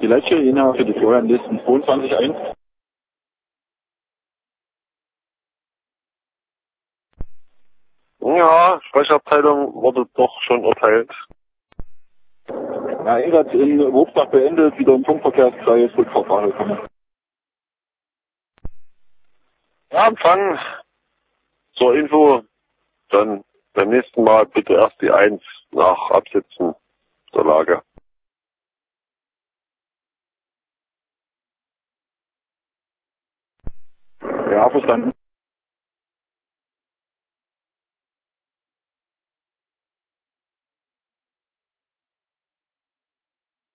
Die Leitstelle Jena für die Florianlisten 22.1. Ja, Sprechabteilung wurde doch schon erteilt. Ja, Einsatz in Wobstag beendet, wieder im Funkverkehrskreis, Rückfahrfahrer kommen. Ja, Empfang. Zur Info, dann beim nächsten Mal bitte erst die 1 nach Absitzen der Lage. Ja, verstanden.